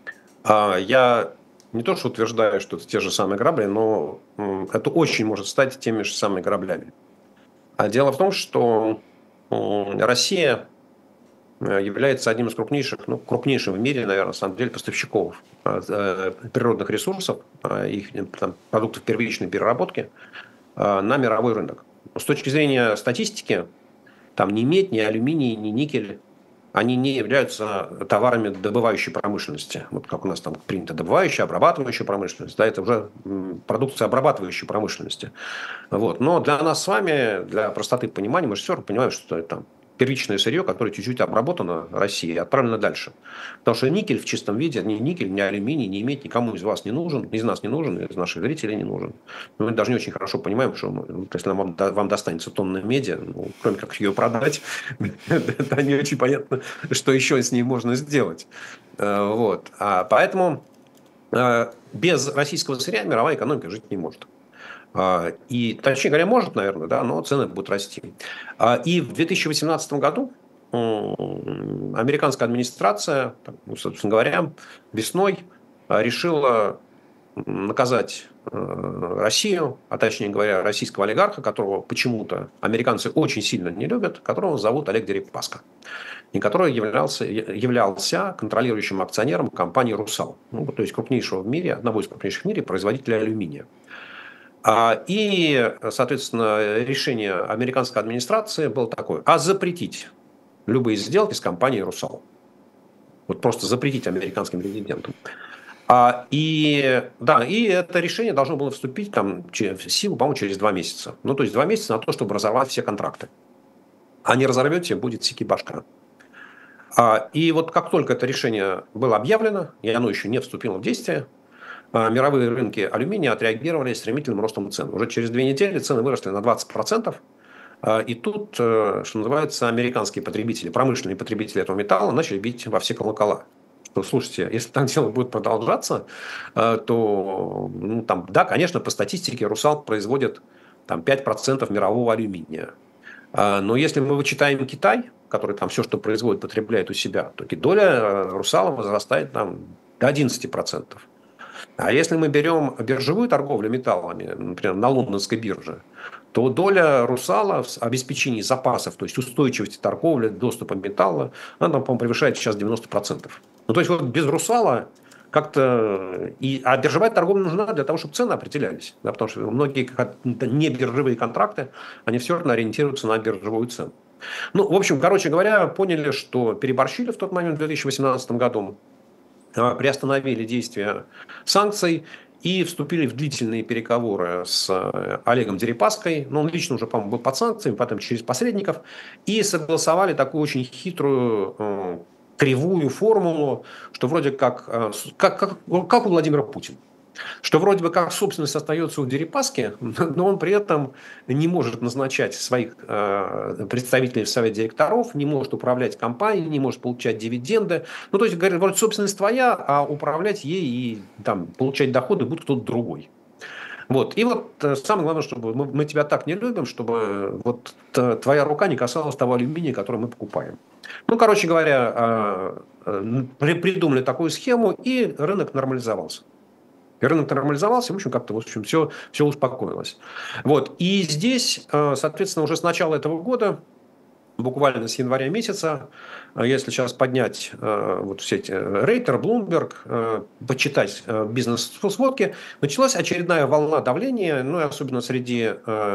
Я не то что утверждаю, что это те же самые грабли, но это очень может стать теми же самыми граблями. Дело в том, что Россия является одним из крупнейших, крупнейшим в мире, наверное, на самом деле, поставщиков природных ресурсов, их продуктов первичной переработки на мировой рынок. С точки зрения статистики, там ни медь, ни алюминий, ни никель, они не являются товарами добывающей промышленности. Вот как у нас там принято добывающая, обрабатывающая промышленность. Да, это уже продукция обрабатывающей промышленности. Вот. Но для нас с вами, для простоты понимания, мы же все равно понимаем, что это там первичное сырье, которое чуть-чуть обработано Россией и отправлено дальше. Потому что никель в чистом виде, ни никель, ни алюминий, ни медь никому из вас не нужен, из нас не нужен, из наших зрителей не нужен. Мы даже не очень хорошо понимаем, что если вам достанется тонна меди, кроме как ее продать, это не очень понятно, что еще с ней можно сделать. Вот. Поэтому без российского сырья мировая экономика жить не может. И, точнее говоря, может, наверное, да, но цены будут расти. И в 2018 году американская администрация, ну, собственно говоря, весной решила наказать Россию, а точнее говоря, российского олигарха, которого почему-то американцы очень сильно не любят, которого зовут Олег Дерипаска, и который являлся контролирующим акционером компании «Русал», ну, то есть крупнейшего в мире, одного из крупнейших в мире производителя алюминия. И, соответственно, решение американской администрации было такое: запретить любые сделки с компанией «Русал». Вот просто запретить американским резидентам. И это решение должно было вступить там, в силу, по-моему, через 2 месяца. Ну, то есть 2 месяца на то, чтобы разорвать все контракты. А не разорвете, будет сики башка. И вот как только это решение было объявлено, и оно еще не вступило в действие, мировые рынки алюминия отреагировали стремительным ростом цен. Уже через 2 недели цены выросли на 20%. И тут, что называется, американские потребители, промышленные потребители этого металла начали бить во все колокола. Что, слушайте, если так дело будет продолжаться, то, ну, там, да, конечно, по статистике «Русал» производит там, 5% мирового алюминия. Но если мы вычитаем Китай, который там все, что производит, потребляет у себя, то доля «Русала» возрастает там, до 11%. А если мы берем биржевую торговлю металлами, например, на лондонской бирже, то доля «Русала» в обеспечении запасов, то есть устойчивости торговли, доступа металла, она, по-моему, превышает сейчас 90%. Ну, то есть вот без «Русала» как-то... А биржевая торговля нужна для того, чтобы цены определялись. Да, потому что многие не биржевые контракты, они все равно ориентируются на биржевую цену. Ну, в общем, короче говоря, поняли, что переборщили в тот момент, в 2018 году, приостановили действие санкций и вступили в длительные переговоры с Олегом Дерипаской. Но он лично уже, по-моему, был под санкциями, потом через посредников. И согласовали такую очень хитрую, кривую формулу, что вроде как у Владимира Путина. Что вроде бы как собственность остается у Дерипаски, но он при этом не может назначать своих представителей в совет директоров, не может управлять компанией, не может получать дивиденды. Ну, то есть, говорят, вроде собственность твоя, а управлять ей и там, получать доходы будет кто-то другой. Вот. И вот самое главное, чтобы мы тебя так не любим, чтобы вот твоя рука не касалась того алюминия, который мы покупаем. Ну, короче говоря, придумали такую схему, и рынок нормализовался. И рынок нормализовался, в общем, как-то, в общем, все успокоилось. Вот. И здесь, соответственно, уже с начала этого года, буквально с января месяца, если сейчас поднять вот все эти Рейтер, Блумберг, почитать бизнес-сводки, началась очередная волна давления, ну и особенно среди,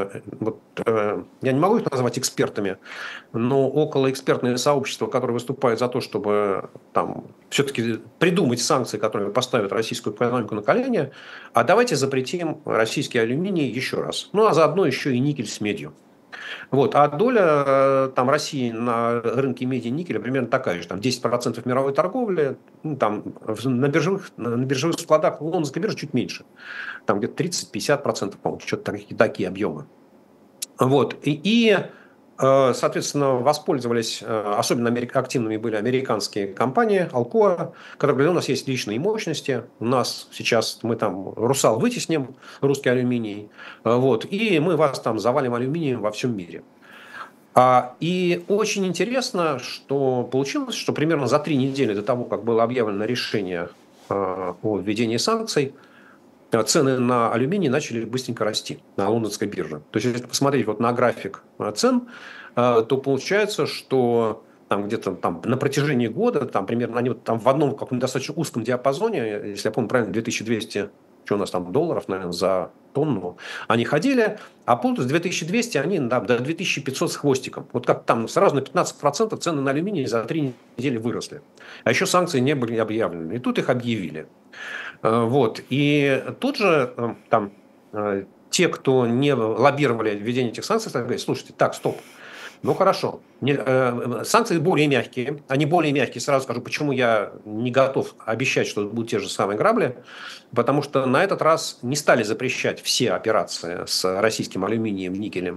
я не могу их назвать экспертами, но околоэкспертное сообщество, которое выступает за то, чтобы там все-таки придумать санкции, которые поставят российскую экономику на колени, а давайте запретим российский алюминий еще раз. Ну а заодно еще и никель с медью. Вот. А доля там, России на рынке меди и никеля примерно такая же. Там 10% мировой торговли, ну, там, на биржевых складах лондонской биржи чуть меньше. Там где-то 30-50%, по-моему, что-то такие объемы. Вот. Соответственно, воспользовались, особенно активными были американские компании, Alcoa, которые говорят, у нас есть личные мощности, у нас сейчас мы там «Русал» вытесним, русский алюминий, вот, и мы вас там завалим алюминием во всем мире. И очень интересно, что получилось, что примерно за 3 недели до того, как было объявлено решение о введении санкций, цены на алюминий начали быстренько расти на лондонской бирже. То есть, если посмотреть вот на график цен, то получается, что там где-то там на протяжении года, там примерно они вот там в одном каком-то достаточно узком диапазоне, если я помню правильно, 2200, что у нас там, долларов, наверное, за тонну, они ходили, а с 2200 они до 2500 с хвостиком. Вот как там сразу на 15% цены на алюминий за 3 недели выросли. А еще санкции не были объявлены. И тут их объявили. Вот. И тут же там те, кто не лоббировали введение этих санкций, стали говорить: слушайте, так, стоп. Ну хорошо, санкции более мягкие. Они более мягкие, сразу скажу, почему я не готов обещать, что это будут те же самые грабли. Потому что на этот раз не стали запрещать все операции с российским алюминием, никелем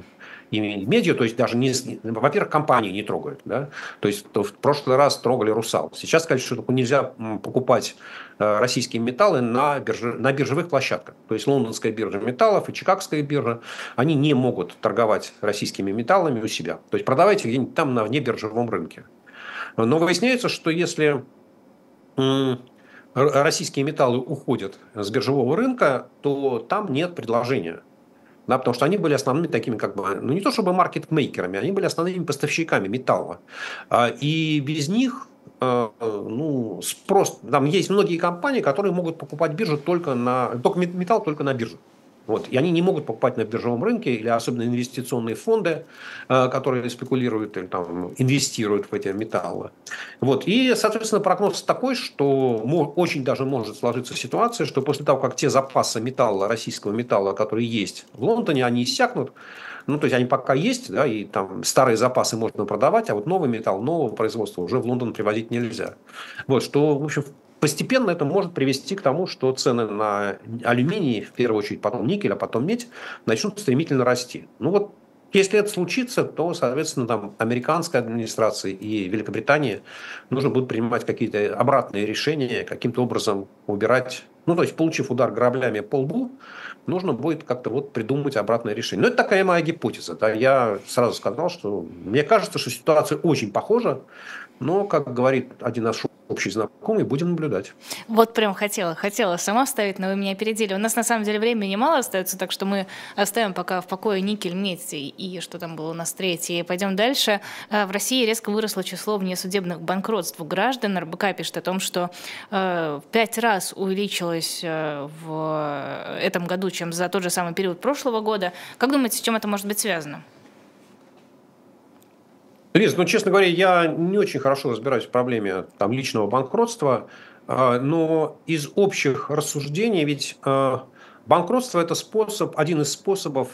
и медиа, то есть даже во-первых, компании не трогают, да, то есть в прошлый раз трогали «Русал». Сейчас сказать, что нельзя покупать российские металлы на биржевых площадках. То есть лондонская биржа металлов и чикагская биржа, они не могут торговать российскими металлами у себя. То есть продавайте где-нибудь там на внебиржевом рынке. Но выясняется, что если российские металлы уходят с биржевого рынка, то там нет предложения. Да, потому что они были основными такими, как бы, ну не то чтобы маркетмейкерами, они были основными поставщиками металла. И без них ну, спрос, там есть многие компании, которые могут покупать только металл только на бирже. Вот. И они не могут покупать на биржевом рынке, или особенно инвестиционные фонды, которые спекулируют или там, инвестируют в эти металлы. Вот. И, соответственно, прогноз такой, что очень даже может сложиться ситуация, что после того, как те запасы металла, российского металла, которые есть в Лондоне, они иссякнут. Ну, то есть они пока есть, да, и там старые запасы можно продавать, а вот новый металл, нового производства уже в Лондон привозить нельзя. Вот, что, в общем, постепенно это может привести к тому, что цены на алюминий, в первую очередь, потом никель, а потом медь, начнут стремительно расти. Ну вот, если это случится, то, соответственно, там американская администрация и Великобритания нужно будет принимать какие-то обратные решения, каким-то образом убирать, ну, то есть, получив удар граблями по лбу, нужно будет как-то вот придумать обратное решение. Но это такая моя гипотеза. Да. Я сразу сказал, что мне кажется, что ситуация очень похожа, но, как говорит один наш общий знакомый, будем наблюдать.
Вот прям хотела сама вставить, но вы меня опередили. У нас на самом деле времени мало остается, так что мы оставим пока в покое никель, медь и что там было у нас третье. И пойдем дальше. В России резко выросло число внесудебных банкротств граждан. РБК пишет о том, что в 5 раз увеличилось в этом году, чем за тот же самый период прошлого года. Как думаете, с чем это может быть связано?
Лиз, ну, честно говоря, я не очень хорошо разбираюсь в проблеме там, личного банкротства, но из общих рассуждений, ведь банкротство – это один из способов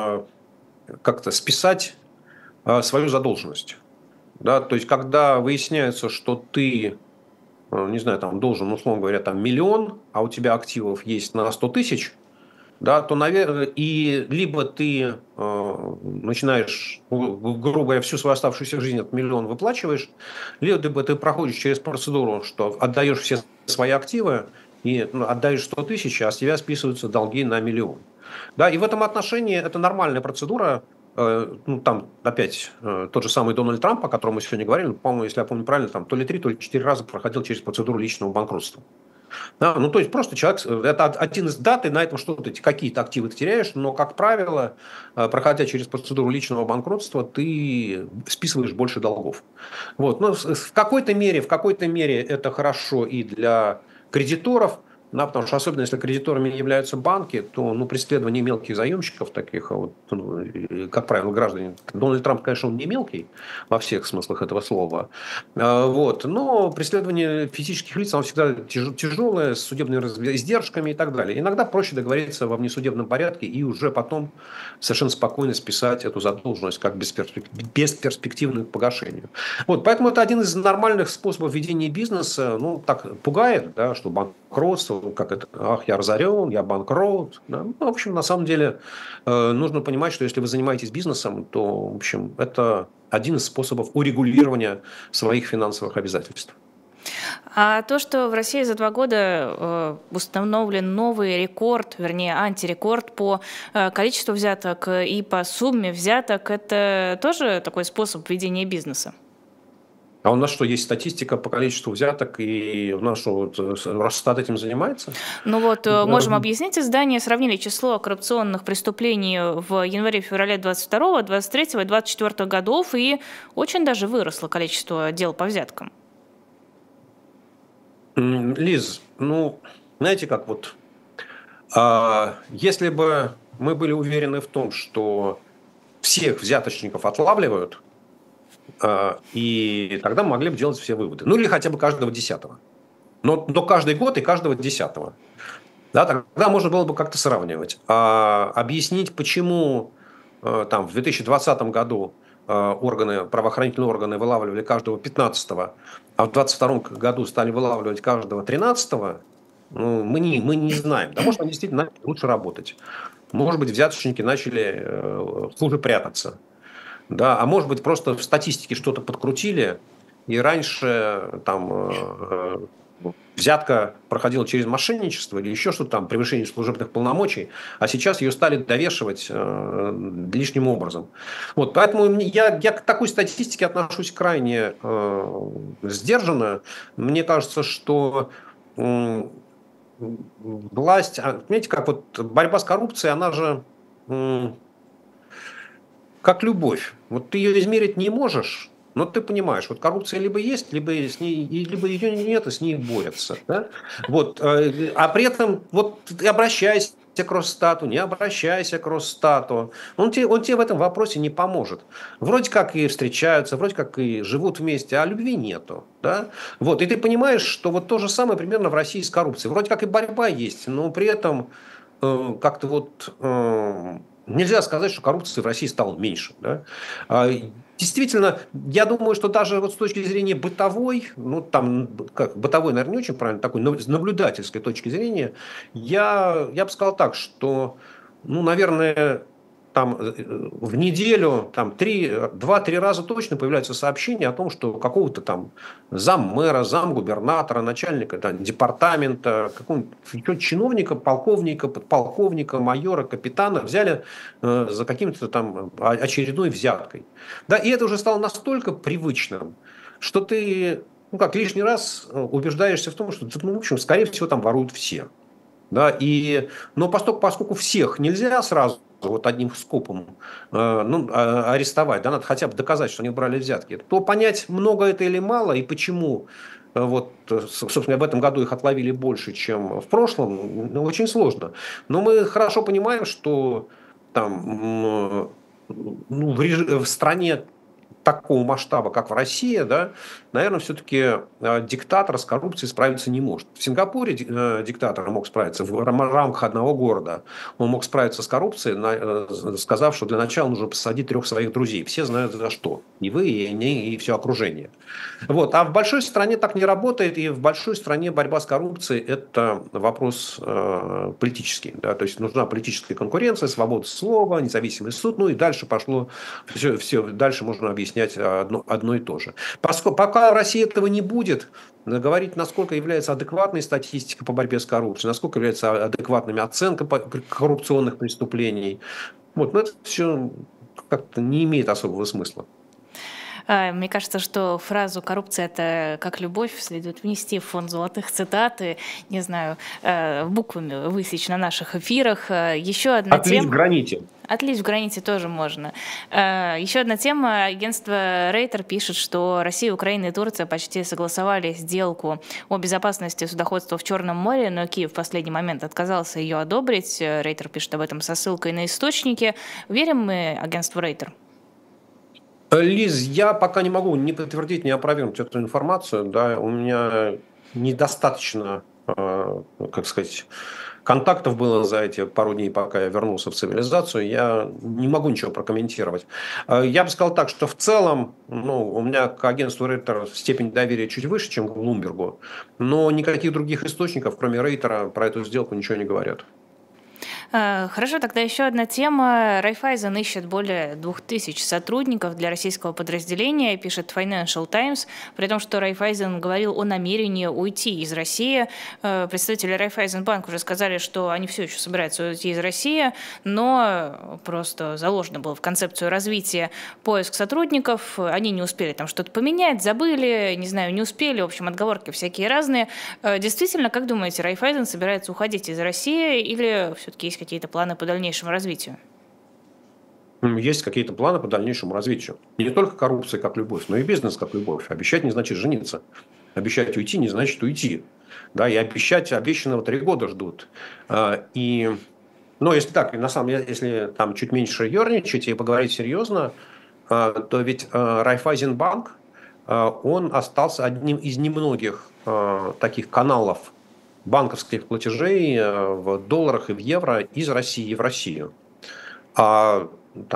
как-то списать свою задолженность. Да? То есть, когда выясняется, что ты, не знаю, там, должен, условно говоря, там, 1 миллион, а у тебя активов есть на 100 тысяч, да, то, наверное, и либо ты начинаешь, грубо говоря, всю свою оставшуюся жизнь от 1 миллиона выплачиваешь, либо ты проходишь через процедуру, что отдаешь все свои активы и отдаешь 100 тысяч, а с тебя списываются долги на 1 миллион. Да, и в этом отношении это нормальная процедура. Ну, там опять тот же самый Дональд Трамп, о котором мы сегодня говорили, по-моему, если я помню правильно, там то ли 3, то ли 4 раза проходил через процедуру личного банкротства. Да, ну, то есть просто человек, это один из дат, и на этом что-то, какие-то активы ты теряешь, но, как правило, проходя через процедуру личного банкротства, ты списываешь больше долгов. Вот. Но в какой-то мере это хорошо и для кредиторов, да, потому что особенно если кредиторами являются банки, то преследование мелких заемщиков, таких, как правило, граждане. Дональд Трамп, конечно, он не мелкий во всех смыслах этого слова, вот, но преследование физических лиц, оно всегда тяжелое, с судебными издержками и так далее. Иногда проще договориться во внесудебном порядке и уже потом совершенно спокойно списать эту задолженность как бесперспективную к погашению. Вот, поэтому это один из нормальных способов ведения бизнеса. Ну, так пугает, да, что банкротство, как это, ах, я разорен, я банкрот. Да. Ну, в общем, на самом деле, нужно понимать, что если вы занимаетесь бизнесом, то, в общем, это один из способов урегулирования своих финансовых обязательств.
А то, что в России за 2 года установлен новый рекорд, вернее, антирекорд по количеству взяток и по сумме взяток, это тоже такой способ ведения бизнеса?
А у нас что, есть статистика по количеству взяток, и у нас что, Росстат этим занимается?
Ну вот, можем объяснить. Издание сравнили число коррупционных преступлений в январе-феврале 22, 23 и 24 годов, и очень даже выросло количество дел по взяткам.
Лиз, ну, знаете как, вот, если бы мы были уверены в том, что всех взяточников отлавливают, и тогда мы могли бы делать все выводы. Ну, или хотя бы каждого 10-го. Но каждый год и каждого 10-го. Да, тогда можно было бы как-то сравнивать. Объяснить, почему там, в 2020 году правоохранительные органы вылавливали каждого 15-го, а в 2022 году стали вылавливать каждого 13-го, мы не знаем. Да, может, действительно лучше работать. Может быть, взяточники начали хуже прятаться. Да, а может быть, просто в статистике что-то подкрутили, и раньше там взятка проходила через мошенничество или еще что-то там, превышение служебных полномочий, а сейчас ее стали довешивать лишним образом. Вот, поэтому я к такой статистике отношусь крайне сдержанно. Мне кажется, что власть, понимаете, как вот борьба с коррупцией, она же как любовь. Вот ты ее измерить не можешь, но ты понимаешь, вот коррупция либо есть, либо, с ней, либо ее нет, и с ней борются. Да? Вот, а при этом вот ты обращайся к Росстату, не обращайся к Росстату. Он тебе в этом вопросе не поможет. Вроде как и встречаются, вроде как и живут вместе, а любви нету. Да? Вот, и ты понимаешь, что вот то же самое примерно в России с коррупцией. Вроде как и борьба есть, но при этом как-то вот нельзя сказать, что коррупции в России стало меньше. Да? Действительно, я думаю, что даже вот с точки зрения бытовой, ну там как бытовой, наверное, не очень правильно, такой с наблюдательской точки зрения, я бы сказал так, что, ну, наверное, там в неделю там 2-3 раза точно появляются сообщения о том, что какого-то там заммэра, замгубернатора, начальника департамента, какого-нибудь чиновника, полковника, подполковника, майора, капитана взяли за каким-то там очередной взяткой. Да, и это уже стало настолько привычным, что ты, ну как, лишний раз убеждаешься в том, что, ну, в общем, скорее всего, там воруют все. Да, но поскольку всех нельзя сразу вот одним скопом арестовать, да, надо хотя бы доказать, что они брали взятки, то понять, много это или мало, и почему вот, собственно, в этом году их отловили больше, чем в прошлом, ну, очень сложно. Но мы хорошо понимаем, что там, ну, в стране такого масштаба, как в России, да, наверное, все-таки диктатор с коррупцией справиться не может. В Сингапуре диктатор мог справиться в рамках одного города. Он мог справиться с коррупцией, сказав, что для начала нужно посадить 3 своих друзей. Все знают за что. И вы, и они, и все окружение. Вот. А в большой стране так не работает, и в большой стране борьба с коррупцией – это вопрос политический. Да? То есть нужна политическая конкуренция, свобода слова, независимый суд, ну и дальше пошло, все дальше можно объяснять одно и то же. Пока в России этого не будет, говорить, насколько является адекватной статистика по борьбе с коррупцией, насколько является адекватными оценка коррупционных преступлений, вот, но это все как-то не имеет особого смысла.
Мне кажется, что фразу «коррупция – это как любовь» следует внести в фонд золотых цитат и, не знаю, буквами высечь на наших эфирах. Еще одна
Отлить
тема...
в граните.
Отлить в граните тоже можно. Еще одна тема. Агентство Рейтер пишет, что Россия, Украина и Турция почти согласовали сделку о безопасности судоходства в Черном море, но Киев в последний момент отказался ее одобрить. Рейтер пишет об этом со ссылкой на источники. Верим мы агентству Рейтер?
Лиз, я пока не могу ни подтвердить, ни опровергнуть эту информацию. Да, у меня недостаточно, как сказать, контактов было за эти пару дней, пока я вернулся в цивилизацию. Я не могу ничего прокомментировать. Я бы сказал так, что в целом, ну, у меня к агентству Рейтер степень доверия чуть выше, чем к Блумбергу, но никаких других источников, кроме Рейтера, про эту сделку ничего не говорят.
Хорошо, тогда еще одна тема. Райффайзен ищет более 2000 сотрудников для российского подразделения, пишет Financial Times, при том, что Райффайзен говорил о намерении уйти из России. Представители Райффайзенбанк уже сказали, что они все еще собираются уйти из России, но просто заложено было в концепцию развития поиск сотрудников. Они не успели там что-то поменять, забыли, не знаю, не успели. В общем, отговорки всякие разные. Действительно, как думаете, Райффайзен собирается уходить из России или все-таки есть какие-то планы по дальнейшему развитию?
Есть какие-то планы по дальнейшему развитию. Не только коррупция как любовь, но и бизнес как любовь. Обещать не значит жениться. Обещать уйти не значит уйти. Да, и обещанного 3 года ждут. Но если так, на самом деле, если там чуть меньше ерничать и поговорить серьезно, то ведь Райффайзенбанк, он остался одним из немногих таких каналов банковских платежей в долларах и в евро из России в Россию. Там,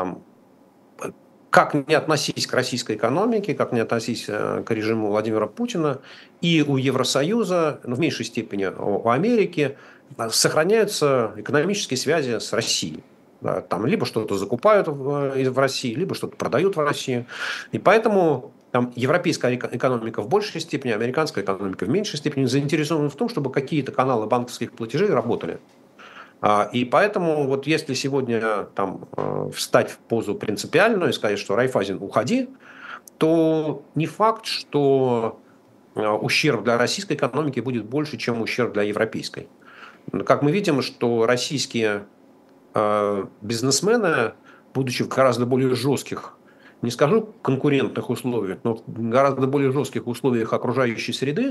как не относись к российской экономике, как не относись к режиму Владимира Путина, и у Евросоюза, в меньшей степени у Америки, сохраняются экономические связи с Россией. Да, там либо что-то закупают в России, либо что-то продают в России. И поэтому там европейская экономика в большей степени, американская экономика в меньшей степени заинтересованы в том, чтобы какие-то каналы банковских платежей работали. И поэтому вот если сегодня там встать в позу принципиальную и сказать, что Райффайзен, уходи, то не факт, что ущерб для российской экономики будет больше, чем ущерб для европейской. Как мы видим, что российские бизнесмены, будучи в гораздо более жестких, не скажу конкурентных условиях, но в гораздо более жестких условиях окружающей среды,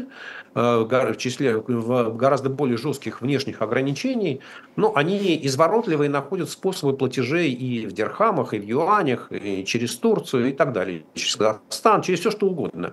в гораздо более жестких внешних ограничений, но они изворотливые находят способы платежей и в дирхамах, и в юанях, и через Турцию, и так далее, через Казахстан, через все что угодно.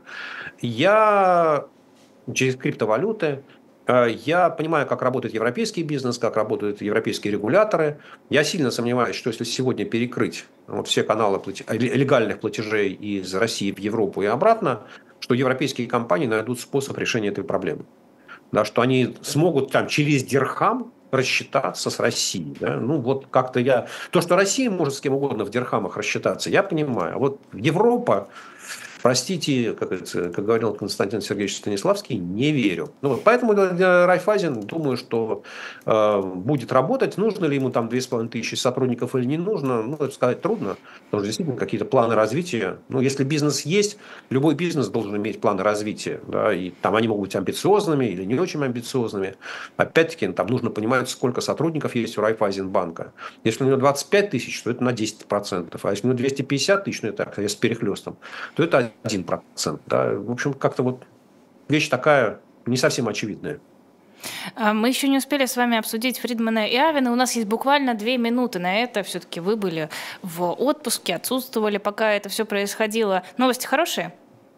Через криптовалюты. Я понимаю, как работает европейский бизнес, как работают европейские регуляторы. Я сильно сомневаюсь, что если сегодня перекрыть вот все каналы легальных платежей из России в Европу и обратно, что европейские компании найдут способ решения этой проблемы. Да, что они смогут там через дирхам рассчитаться с Россией. Да? Ну, вот как-то То, что Россия может с кем угодно в дирхамах рассчитаться, я понимаю. А вот Европа, простите, как говорил Константин Сергеевич Станиславский, не верю. Поэтому для Райффайзен, думаю, что будет работать. Нужно ли ему там 2500 сотрудников или не нужно, это сказать трудно. Потому что действительно какие-то планы развития. Если бизнес есть, любой бизнес должен иметь планы развития. Да, и там они могут быть амбициозными или не очень амбициозными. Опять-таки, там нужно понимать, сколько сотрудников есть у Райффайзенбанка. Если у него 25 тысяч, то это на 10%. А если у него 250 тысяч, это с перехлестом, то это 1%. Да? В общем, как-то вот вещь такая не совсем очевидная.
Мы еще не успели с вами обсудить Фридмана и Авена. У нас есть буквально 2 минуты на это. Все-таки вы были в отпуске, отсутствовали, пока это все происходило. Новости хорошие?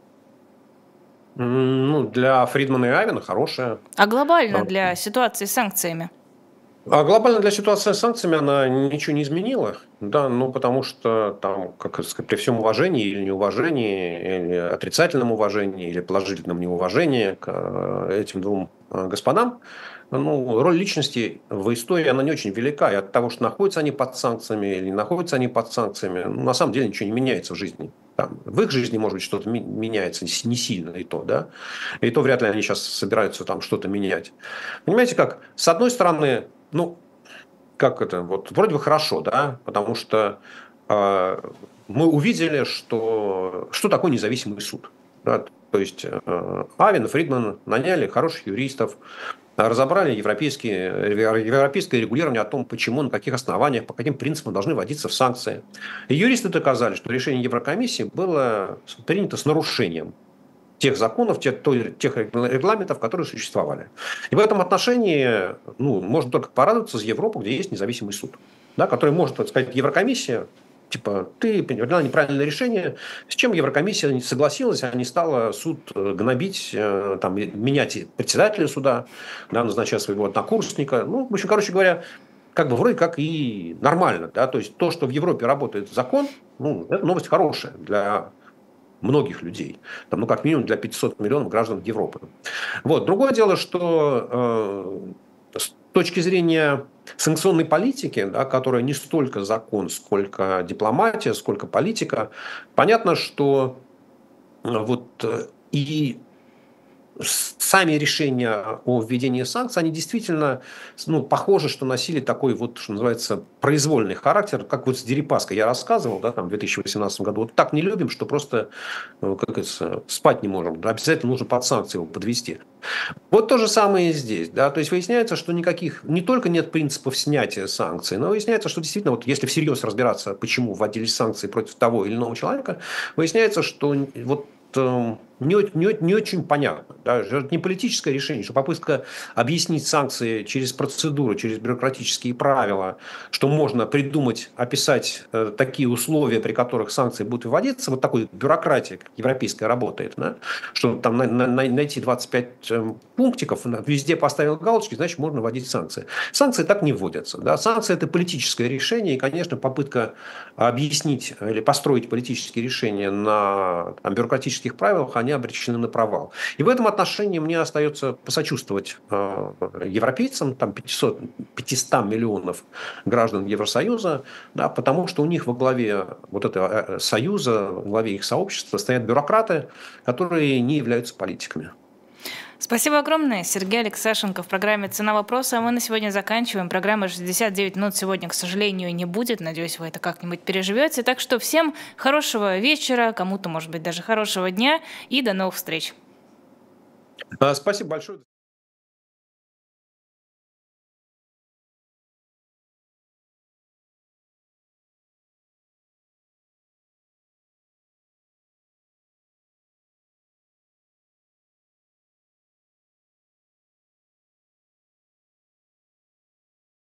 Для Фридмана и Авена хорошая.
А глобально для ситуации с санкциями?
А глобально для ситуации с санкциями она ничего не изменила, да, потому что там, как сказать, при всем уважении или неуважении, или отрицательном уважении, или положительном неуважении к этим двум господам, роль личности в истории она не очень велика, и от того, что находятся они под санкциями или не находятся они под санкциями, на самом деле ничего не меняется в жизни. Там, в их жизни, может быть, что-то меняется не сильно, и то вряд ли они сейчас собираются там что-то менять. Понимаете как, с одной стороны, вроде бы хорошо, да, потому что мы увидели, что такое независимый суд. Да? То есть Авен и Фридман наняли хороших юристов, разобрали европейское регулирование о том, почему, на каких основаниях, по каким принципам должны вводиться санкции. И юристы доказали, что решение Еврокомиссии было принято с нарушением тех законов, тех регламентов, которые существовали. И в этом отношении можно только порадоваться за Европу, где есть независимый суд, да, который может сказать, Еврокомиссия, ты приняла неправильное решение, с чем Еврокомиссия не согласилась, а не стала суд гнобить, менять председателя суда, да, назначать своего однокурсника. В общем, короче говоря, вроде как и нормально. Да? То есть то, что в Европе работает закон, это новость хорошая для многих людей, как минимум для 500 миллионов граждан Европы. Другое дело, что с точки зрения санкционной политики, да, которая не столько закон, сколько дипломатия, сколько политика, понятно, что и сами решения о введении санкций, они действительно похоже, что носили такой что называется, произвольный характер, как с Дерипаской я рассказывал, да, в 2018 году. Так не любим, что просто, спать не можем. Да, обязательно нужно под санкции его подвести. То же самое и здесь. Да, то есть выясняется, что не только нет принципов снятия санкций, но выясняется, что действительно, если всерьез разбираться, почему вводились санкции против того или иного человека, выясняется, что не очень понятно. Да? Это не политическое решение, что попытка объяснить санкции через процедуру, через бюрократические правила, что можно придумать, описать такие условия, при которых санкции будут вводиться, такой бюрократия, как европейская, работает, да? Что там найти 25 пунктиков, везде поставил галочки, значит, можно вводить санкции. Санкции так не вводятся. Да? Санкции – это политическое решение, и, конечно, попытка объяснить или построить политические решения на бюрократических правилах, они обречены на провал. И в этом отношении мне остается посочувствовать европейцам, там 500 миллионов граждан Евросоюза, да, потому что у них во главе вот этого союза, во главе их сообщества стоят бюрократы, которые не являются политиками.
Спасибо огромное. Сергей Алексашенко в программе «Цена вопроса». А мы на сегодня заканчиваем. Программы «69 минут» сегодня, к сожалению, не будет. Надеюсь, вы это как-нибудь переживете. Так что всем хорошего вечера, кому-то, может быть, даже хорошего дня и до новых встреч.
Спасибо большое.